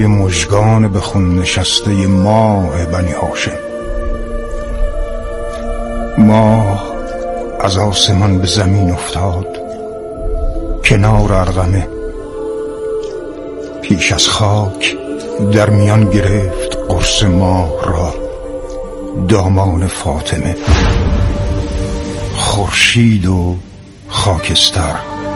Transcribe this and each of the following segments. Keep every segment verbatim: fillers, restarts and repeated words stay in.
مژگان به خون نشسته ماه بنی هاشم. ماه از آسمان به زمین افتاد کنار ارغنه، پیش از خاک در میان گرفت قرص ماه را دامان فاطمه. خورشید و خاکستر.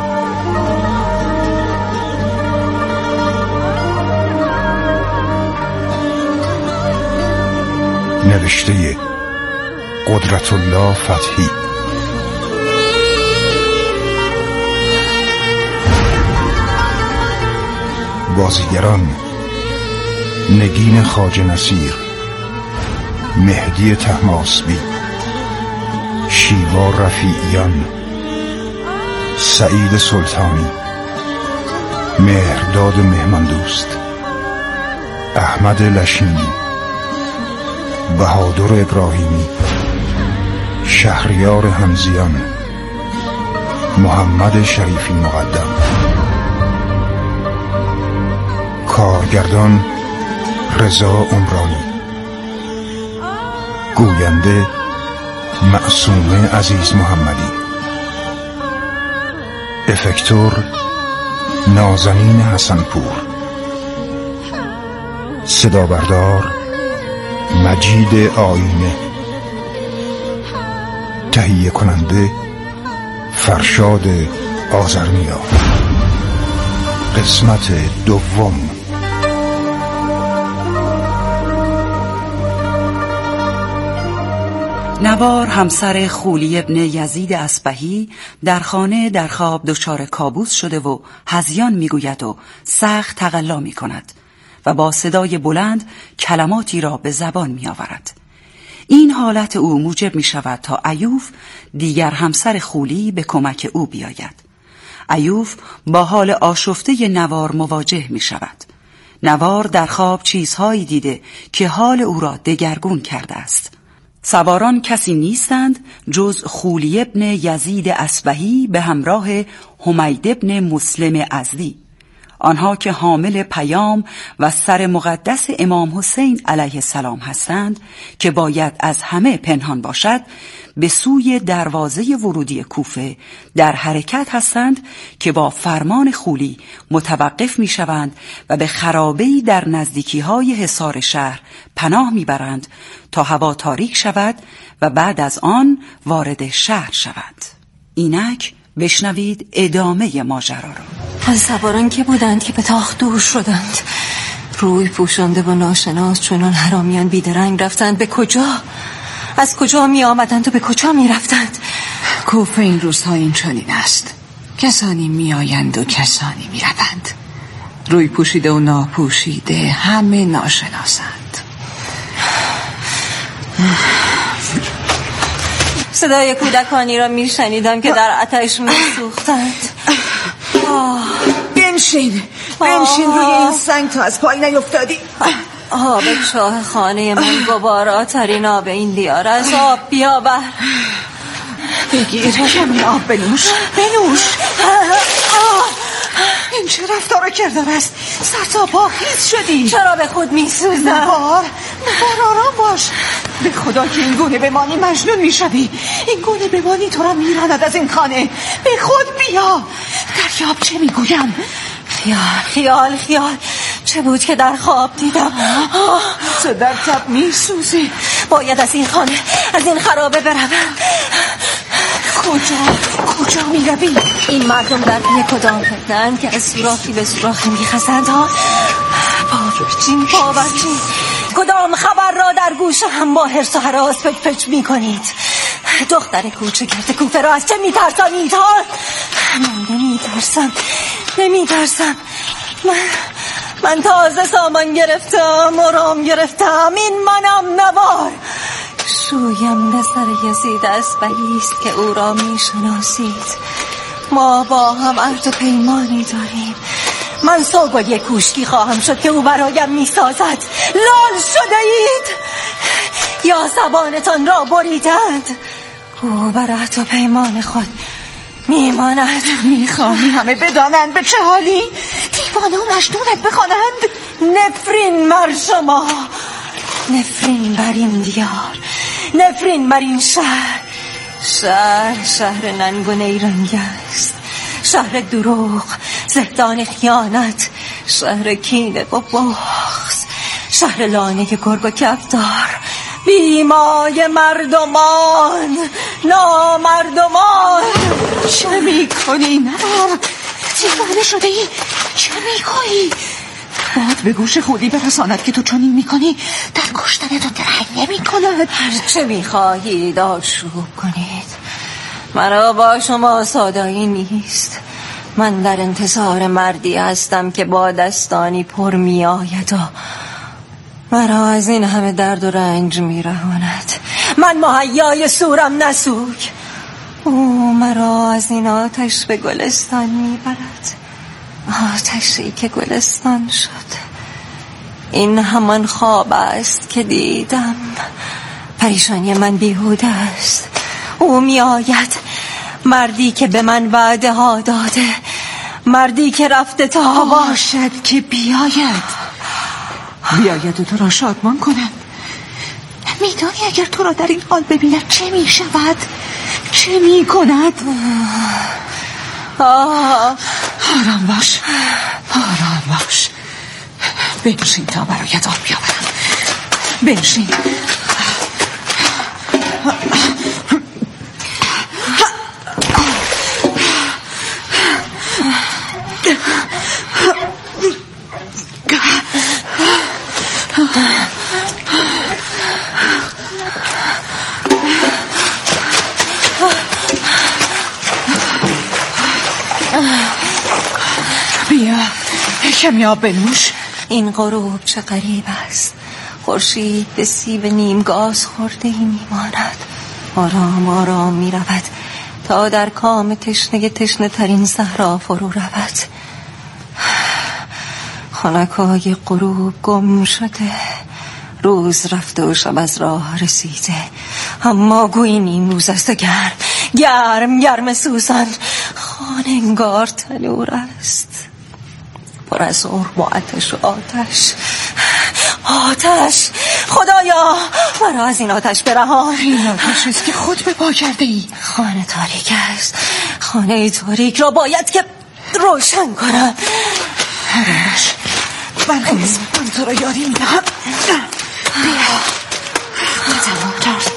نوشته قدرت الله فتحی. بازیگران: نگین خواجه نصیر، مهدی طهماسبی، شیوا رفیعیان، سعید سلطانی، مهرداد مهماندوست، احمد لشینی، بهادر ابراهیمی، شهریار همزیان، محمد شریفی مقدم. کارگردان: رضا عمرانی. گوینده: معصومه عزیز محمدی. افکتور: نازنین حسنپور. صدا بردار: مجید آینه. تهیه کننده: فرشاد آذرنیا. قسمت دوم. نوار همسر خولی ابن یزید اصبهی در خانه در خواب دچار کابوس شده و هذیان میگوید و سخت تقلا میکند و با صدای بلند کلماتی را به زبان میآورد. این حالت او موجب میشود تا ایوف دیگر همسر خولی به کمک او بیاید. ایوف با حال آشفته نوار مواجه میشود. نوار در خواب چیزهایی دیده که حال او را دگرگون کرده است. سواران کسی نیستند جز خولی ابن یزید اصبهی به همراه حمید ابن مسلم ازدی، آنها که حامل پیام و سر مقدس امام حسین علیه السلام هستند که باید از همه پنهان باشد، به سوی دروازه ورودی کوفه در حرکت هستند که با فرمان خولی متوقف می شوند و به خرابه‌ای در نزدیکی های حصار شهر پناه می برند تا هوا تاریک شود و بعد از آن وارد شهر شود. اینک بشنوید ادامه ماجرا را. از سواران که بودند که به تاخت دور شدند، روی پوشانده و ناشناس چنان حرامیان بیدرنگ رفتند. به کجا؟ از کجا می آمدند و به کجا می رفتند؟ کوفه این روزها این چنین است، کسانی می آیند و کسانی می روند. روی پوشیده و ناپوشیده همه ناشناسند. صدای کودکانی را می شنیدم که در آتش می سوختند. بنشین بنشین روی این سنگ تا از پای نیفتادی. آب چاه خانه من گواراترین آب این دیار از آب بیاور. بگیر کمی آب بنوش بنوش. این چه رفتار کردار است؟ سر تا پا خیز شدی. چرا به خود می سوزم؟ نوار نوار آرام باش. به خدا که این گونه بمانی مجنون می شوی. این گونه بمانی تو را می راند از این خانه. به خود بیا. دریاب چه می گویم؟ خیال خیال خیال چه بود که در خواب دیدم؟ تو در تب می سوزی. باید از این خانه، از این خرابه بروم. کجا کجا می روی؟ این مردم در پی کدام فتنه‌اند که از سوراخی به سوراخی می خزند ها؟ باورچین باورچین کدام خبر را در گوش هم با حرص و هراس پچ پچ می کنید؟ دختر کوچه گرد کوفه را از چه می ترسانید ها؟ من نمی ترسم نمی ترسم من من تازه سامان گرفتم، مرام گرفتم. این منم نوار. شویم سر یزید اصبهی است که او را می شناسید. ما با هم عهد و پیمانی داریم. من سوگوی کوشکی خواهم شد که او برایم می سازد. لال شده اید یا زبانتان را بریدند؟ او بر عهد و پیمان خود میماند. میخواهی همه بدانند به چه حالی؟ دیوانه و مجنونت بخوانند؟ نفرین بر شما، نفرین بر این دیار، نفرین بر این شهر. شهر شهر ننگ و نیرنگ است، شهر دروغ، زهدان خیانت، شهر کینه و بغض، شهر لانه گرگ و کفتار، بیمای مردمان، نامردمان. چه میکنی نوار؟ دیوانه شده ای؟ چه میکنی؟ باید به گوش خودی برساند که تو چنین میکنی در کشتن تو درنگ نمیکند. هرچه میخواهید آشوب کنید، مرا با شما سادایی نیست. من در انتظار مردی هستم که با دستانی پر می آید و مرا از این همه درد و رنج می رهاند. من مهیای سورم نسوک، او مرا از این آتش به گلستان می برد، آتشی که گلستان شد. این همان خواب است که دیدم. پریشانی من بیهوده است. او می آید، مردی که به من وعده ها داده، مردی که رفته تا باشد که بیاید بیاید و تو را شادمان کند. میدانی اگر تو را در این حال ببیند چه می شود؟ چه می کند؟ آه. آرام باش، آرام باش. بنشین تا برایت آب بیاورم. بنشین. بیا کمی آب بنوش. این غروب چه غریب است. خورشید به سیب نیم گاز خورده ای میماند. آرام آرام می رود تا در کام تشنه تشنه ترین صحرا فرو رود. خنکای غروب گم شده، روز رفته و شب از راه رسیده، اما گویی نیم روز است. گرم گرم گرم سوزان، خانه انگار تنور است، پر از عرق و آتش و آتش. آتش خدایا مرا از این آتش برهان. این آتش است که خود به پا کرده ای. خانه تاریک است، خانه تاریک را باید که روشن کنم. هرش برخیز، من تو را یاری میدهم. بیا تمام کرد.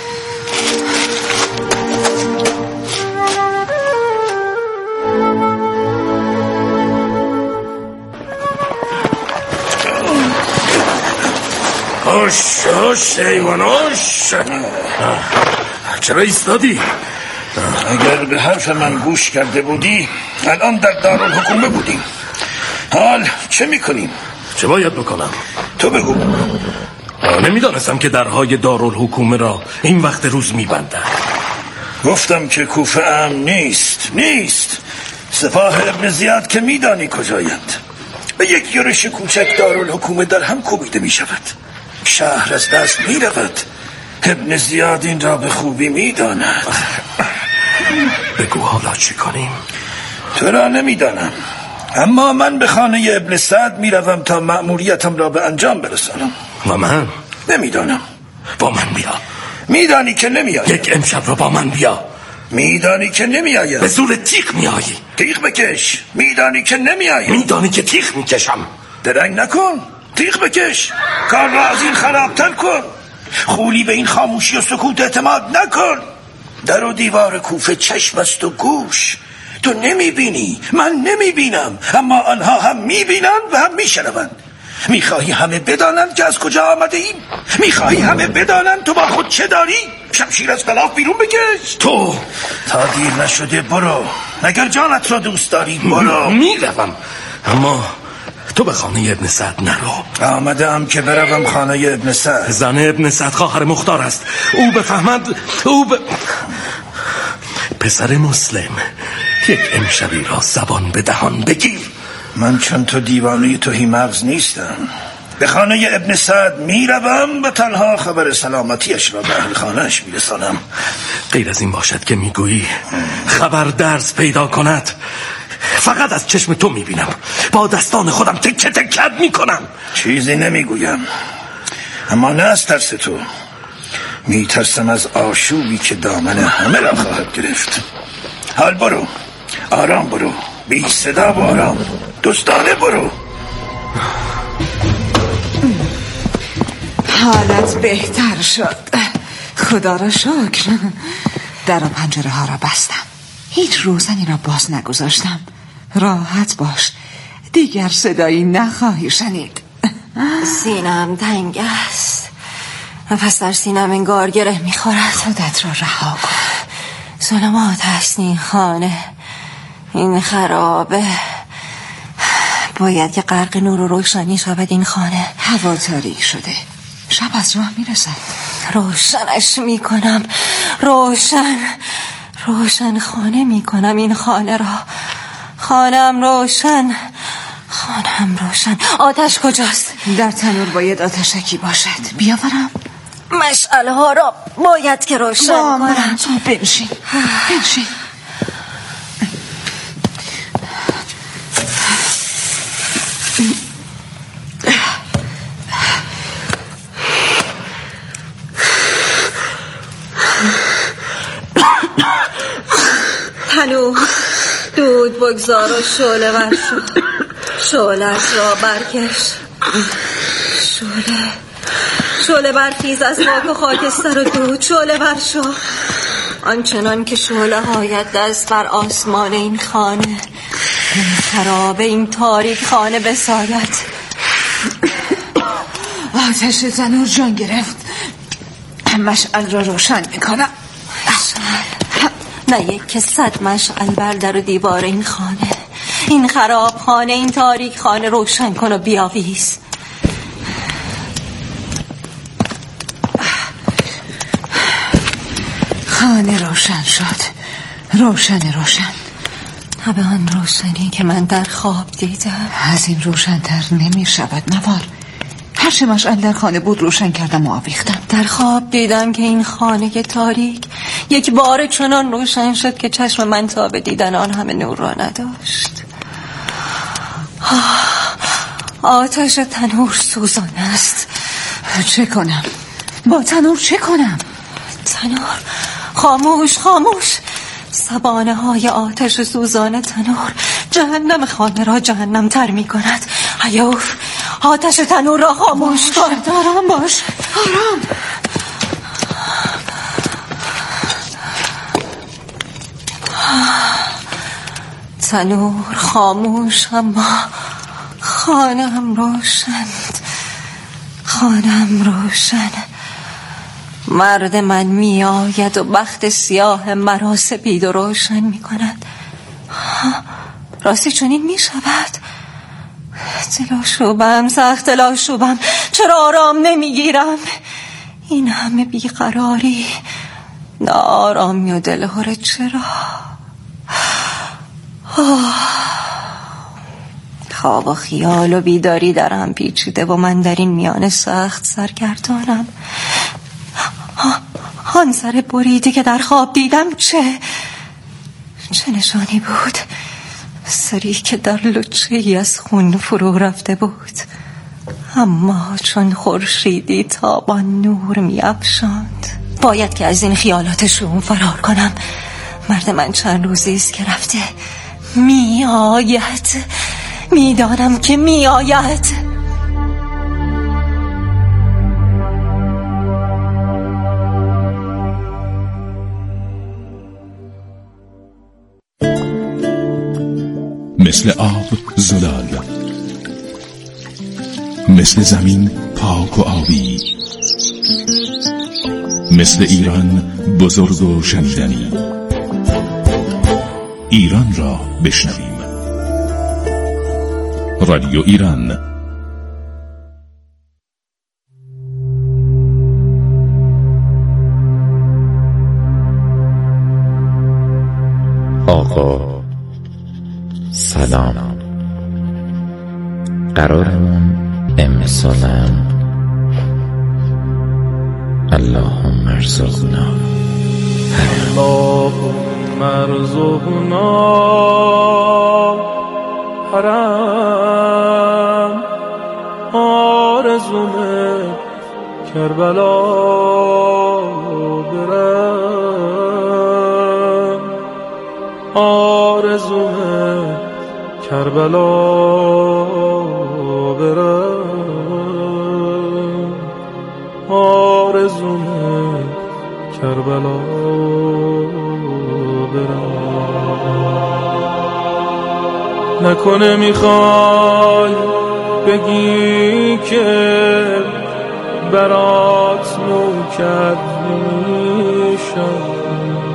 آش آش ایوان آش. چرا ایستادی؟ اگر به حرف من گوش کرده بودی الان در دارالحکومه بودیم. حال چه میکنیم؟ چه باید بکنم؟ تو بگو. نمیدانستم که درهای دارالحکومه را این وقت روز میبندن. گفتم که کوفه امن نیست نیست. سپاه ابن زیاد که میدانی کجایند. به یک یورش کوچک دارالحکومه در هم کوبیده میشود. شهر از دست میرود. ابن زیاد این را به خوبی میداند. بگو حالا چی کنیم؟ تو را نمیدانم، اما من به خانه ابن سعد میروم تا مأموریتم را به انجام برسانم. و من؟ نمیدانم. با من بیا. میدانی که نمیآید. یک امشب را با من بیا. میدانی که نمیآید. به زور تیغ میایی. تیغ بکش. میدانی که نمیآید. میدانی که تیغ میکشم. درنگ نکن، تیغ بکش. کار را از این خرابتر کن. خولی به این خاموشی و سکوت اعتماد نکن. در و دیوار کوفه چشم است و گوش. تو نمیبینی، من نمیبینم، اما آنها هم میبینند و هم میشنوند. میخواهی همه بدانند که از کجا آمده ایم؟ میخواهی همه بدانند تو با خود چه داری؟ شمشیر از غلاف بیرون بکش. تو تا دیر نشده برو. اگر جانت را دوست داری برو. میروم، اما تو به خانه ابن سعد نرو. آمده ام که بروم خانه ابن سعد. زن ابن سعد خواهر مختار است. او بفهمد او ب... پسر مسلم، یک امشبی را زبان به دهان بگیر. من چون تو دیوانه توهی مغز نیستم. به خانه ابن سعد میروم و تنها خبر سلامتیش را به اهل خانهش میرسانم. غیر از این باشد که میگویی خبر درس پیدا کند. فقط از چشم تو میبینم. با دستان خودم تکه تکت میکنم. چیزی نمیگویم، اما نه از ترس تو، میترسم از آشوبی که دامن همه را خواهد گرفت. حال برو، آرام برو، بی صدا و آرام، دوستانه برو. حالت بهتر شد، خدا را شکر. در و پنجره ها را بستم، هیچ روزنی را باز نگذاشتم. راحت باش، دیگر صدایی نخواهی شنید. سینم تنگ است، نفس در سینم انگار گره میخورد. خودت را رها کن. ظلمات هست این خانه، این خرابه. باید که غرق نور و روشنی شود این خانه. هوا تاریک شده، شب از راه میرسد. روشنش میکنم، روشن روشن خانه میکنم این خانه را. خانم روشن، خانم روشن. آتش کجاست؟ در تنور باید آتشکی باشد، بیاورم. مشعله ها را باید که روشن کنم. تو بنشین، بنشین. تنور دود بگذار و شعله ور شو، شعله‌اش را برکش. شعله شعله برخیز از خاک و خاکستر و دود، شعله ور شو. آنچنان که شعله هایت دست بر آسمان این خانه، این خرابه، این تاریک خانه بساید. آتش تنور جان گرفت، مشعل را روشن میکنم. نه یک که صد مشعل بر در و دیوار این خانه، این خراب خانه، این تاریک خانه روشن کن و بیاویز. خانه روشن شد، روشن روشن. نه به آن روشنی که من در خواب دیدم. از این روشن‌تر نمی شود نوار. هر چه مشعل در خانه بود روشن کردم و آویختم. در خواب دیدم که این خانه تاریک یک بار چنان روشن شد که چشم من تا به دیدن آن همه نور را نداشت. آتش تنور سوزان است. چه کنم؟ با تنور چه کنم؟ تنور خاموش، خاموش. زبانه های آتش سوزان تنور جهنم خانه را جهنم تر می کند. ایوف، آتش تنور را خاموش کن. آرام باش، آرام. تنور خاموش، اما خانم روشن، خانم روشن. مرد من می آید و بخت سیاه مرا سپید و روشن می کند. راستی چنین می شود؟ دلاشوبم، سخت دلاشوبم. چرا آرام نمی گیرم؟ این همه بیقراری، ناآرامی و دلهره چرا؟ خواب و خیال و بیداری در هم پیچیده و من در این میان سخت سرگردانم. آن سر بریده که در خواب دیدم چه چه نشانی بود؟ سری که در لچه ای از خون فرو رفته بود، اما چون خورشیدی تابان نور می افشاند. باید که از این خیالات شوم فرار کنم. مرد من چند روزی است که رفته. می آید، می دانم که می آید. مثل آب زلال، مثل زمین پاک و آبی، مثل ایران بزرگ و شنیدنی. ایران را بشنویم. رادیو ایران. آقا سلام. قرارمون امسالم اللهم ارزقنا اللهم ارزقنا حرم آرزومه کربلا برم آرزومه کربلا برم آرزومه کربلا برم نکنه میخوای بگی که برات نوکر نمیشم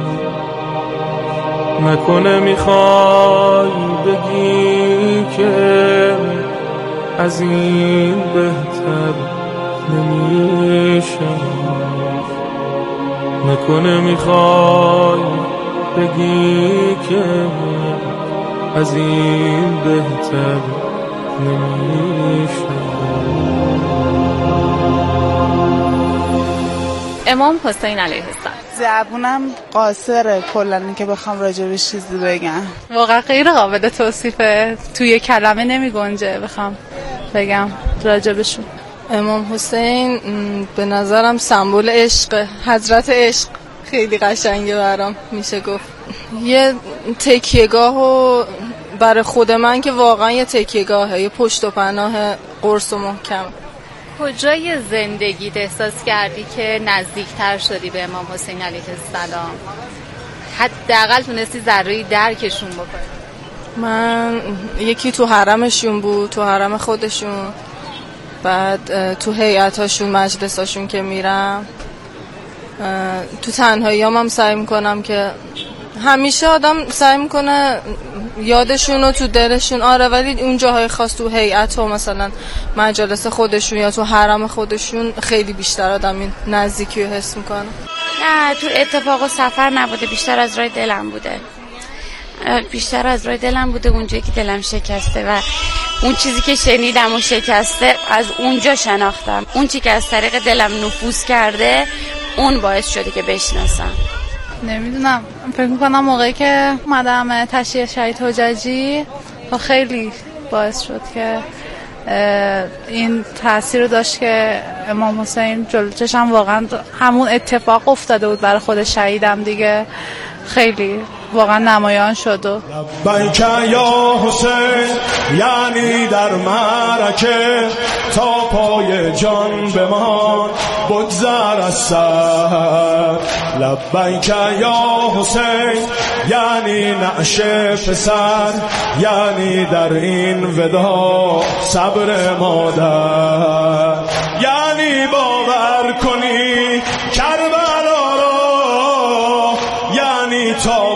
نکنه میخوای بگی که از این بهتر نمیشم نکنه میخوای بگی که از این بهتر نمیشم. امام حسین علیه السلام. زبونم قاصره کلن که بخوام راجبش چیزی بگم، واقعا غیر قابل توصیفه، توی کلمه نمی گنجه بخوام بگم راجبشون. امام حسین به نظرم سمبل عشق، حضرت عشق، خیلی قشنگه برام میشه گفت. یه تکیهگاه و برای خود من که واقعا یه تکیهگاهه، یه پشت و پناه قرص و محکم. کجای زندگیت احساس کردی که نزدیکتر شدی به امام حسین علیه السلام؟ حداقل تونستی ذره‌ای درکشون بکنی؟ من یکی تو حرمشون بود، تو حرم خودشون، بعد تو هیئتاشون، مجلساشون که میرم، تو تنهاییام هم سعی میکنم که همیشه آدم سعی میکنه یادشون رو تو دلشون، آره، ولی اون جاهای خاص تو هیئت و مثلا مجالس خودشون یا تو حرم خودشون خیلی بیشتر آدم این نزدیکی رو حس میکنه. نه، تو اتفاق و سفر نبوده، بیشتر از راه دلم بوده بیشتر از راه دلم بوده اونجایی که دلم شکسته و اون چیزی که شنیدم و شکسته از اونجا شناختم. اون چیزی که از طریق دلم نفوذ کرده اون باعث شده که بشناسم. نمیدونم، فکر میکنم موقعی که اومدم تشییع شهید حجاجی خیلی باعث شد که این تأثیر رو داشت که امام حسین جلو چشم واقعا همون اتفاق افتاده بود برای خود شهیدم دیگه، خیلی واقعا نمایان شد. و لبیک یا حسین یعنی در معرکه تا پای جان بمان بگذر از سر. لبیک یا حسین یعنی نعش پسر، یعنی در این ودا صبر مادر، یعنی باور کنی کربلا را، یعنی تا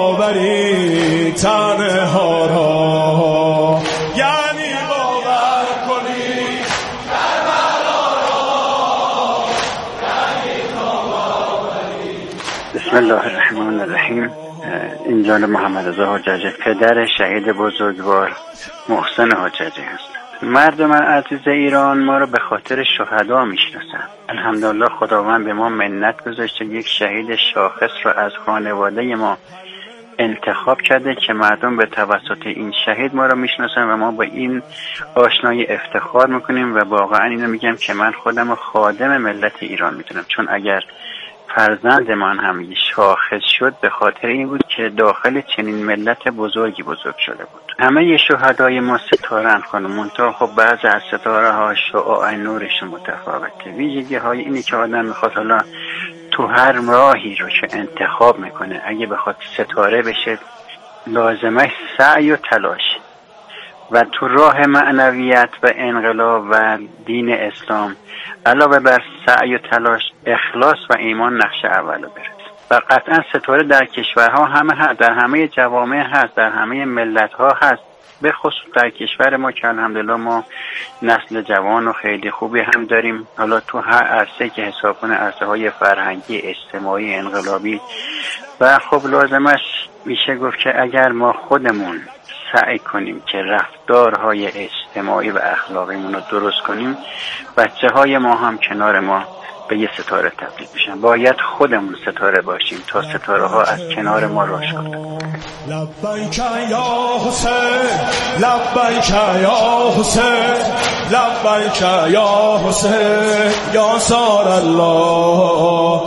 باوری تنها را، یعنی باور کنی کربلا را، یعنی تا باوری. بسم الله الرحمن الرحیم. اینجا محمد رضا حجاجی، پدر شهید بزرگوار محسن حجاجی هست. مردم عزیز ایران ما رو به خاطر شهدا میشناسن. الحمدلله خداوند به ما منت گذاشته، یک شهید شاخص رو از خانواده ما انتخاب کرده که مردم به توسط این شهید ما رو میشناسن و ما با این آشنایی افتخار میکنیم و واقعا اینو میگم که من خودم خادم ملت ایران میدونم، چون اگر فرزند من هم شاخص شد به خاطر این بود که داخل چنین ملت بزرگی بزرگ شده بود. همه شهدای ما ستارن خانم، منتها خب بعضی از ستاره ها شعاع نورشون متفاوته. ویژگی های اینی که آدم میخواد حالا تو هر راهی رو که انتخاب میکنه اگه بخواد ستاره بشه لازمه سعی و تلاش، و تو راه معنویت و انقلاب و دین اسلام علاوه بر سعی و تلاش اخلاص و ایمان نقش اولو برد. و قطعا ستاره در کشورها همه هست، در همه جوامع هست، در همه ملت ها هست، به خصوص در کشور ما که الحمدلله ما نسل جوان و خیلی خوبی هم داریم. حالا تو هر عرصه که حساب کنه، عرصه های فرهنگی، اجتماعی، انقلابی، و خب لازمش میشه گفت که اگر ما خودمون سعی کنیم که رفتارهای اجتماعی و اخلاقیمون رو درست کنیم، بچه های ما هم کنار ما به یه ستاره تبدیل بشن. باید خودمون ستاره باشیم تا ستاره ها از کنار ما رشد کنن. لبیک یا حسین، لبیک یا حسین، لبیک یا حسین یا سار الله.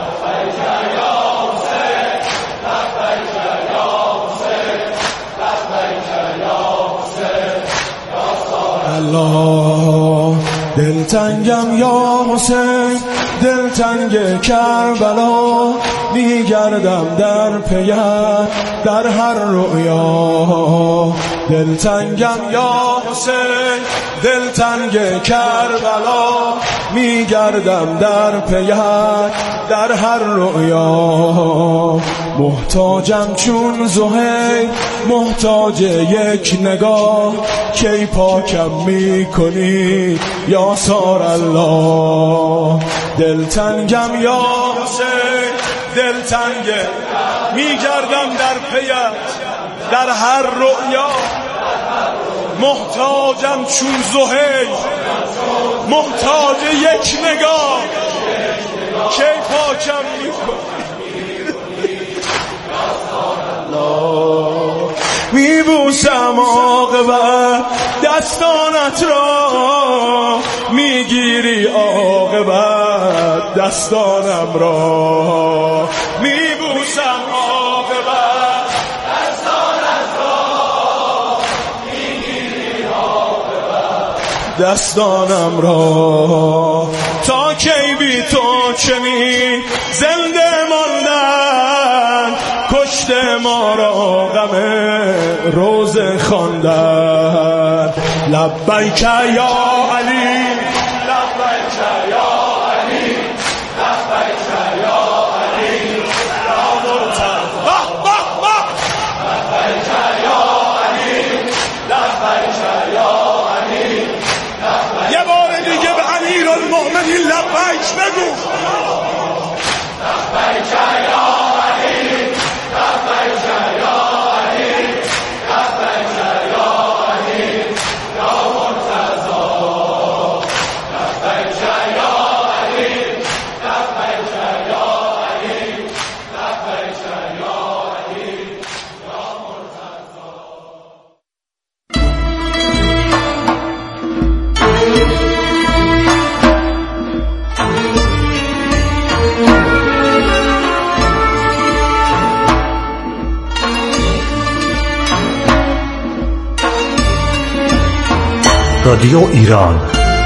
الله دلتنگم یا حسین، دلتنگ کربلا، میگردم در پیت در هر رؤیا. دلتنگم یا حسین، دلتنگ کربلا، میگردم در پیت در هر رؤیا. محتاجم چون زهیر، محتاج یک نگاه، کی پاکم میکنی یا سار الله. دلتنگم یا حسین، دلتنگ میگردم در پیت در هر رؤیا. محتاجم چون زهیر، محتاج یک نگاه، کی پاکم میکنی. میبوسم عاقبت دستانت را، میگیری عاقبت دستانم را. میبوسم عاقبت دستانت را، میگیری عاقبت دستانم را. تا کی بی تو چنین زنده ماندن، کشته ما را غم روز خواندن. لبیک یا علی، لبیک یا علی، لبیک یا علی یا مرتضی. لبیک یا علی، لبیک یا علی. یه بار دیگه به امیرالمؤمنین لبیک بگو. لبیک یا علی، لبیک یا علی، لبیک یا علی یا مرتضی. لبیک یا علی، لبیک یا علی، لبیک یا علی یا مرتضی. رادیو ایران.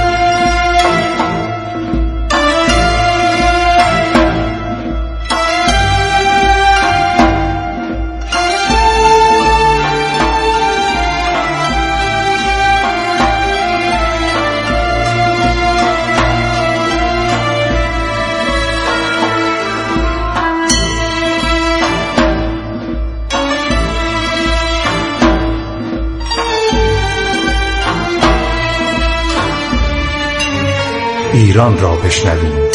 ایران را بشنویم.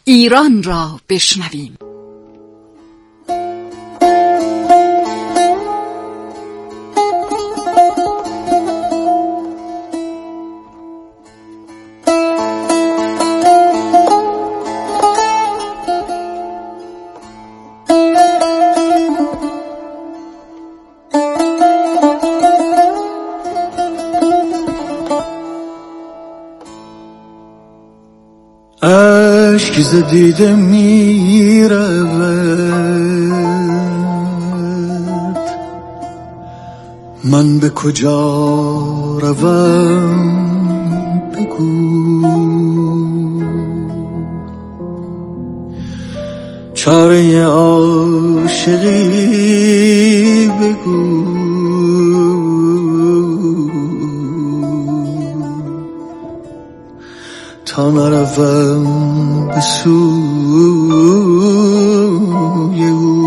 ایران را بشنویم. اشک ز دیده می رود، من به کجا روم بگو، چاره عاشقی بگو، تا نروم به سوی او.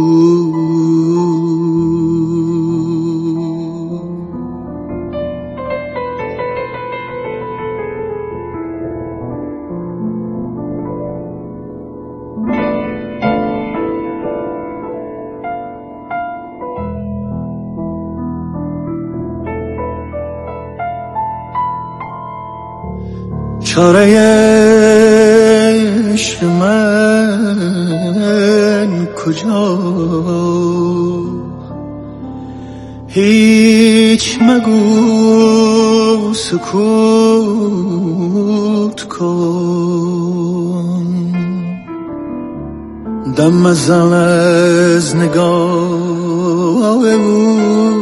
چاره عشق من کجا، هیچ مگو سکوت کن، دم مزن از نگاه او،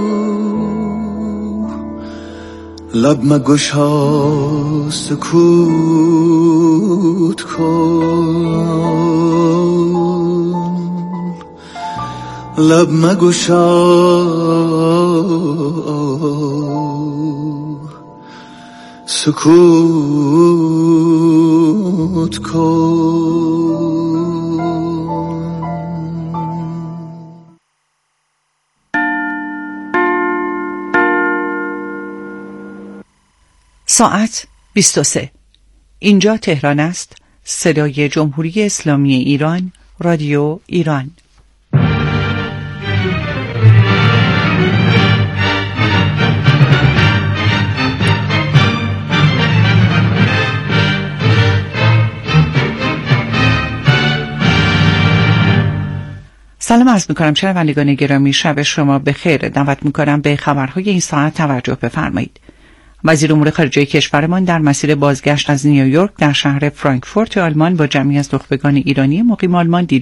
لب مگشا سکوت کن، لب مگشا سکوت کن. ساعت بیست و سه. اینجا تهران است. صدای جمهوری اسلامی ایران، رادیو ایران. سلام عرض می‌کنم شنوندگان گرامی، شب شما بخیر. دعوت می‌کنم به خبرهای این ساعت توجه بفرمایید. وزیر امور خارجه کشورمان در مسیر بازگشت از نیویورک در شهر فرانکفورت آلمان با جمعی از نخبگان ایرانی مقیم آلمان دیدار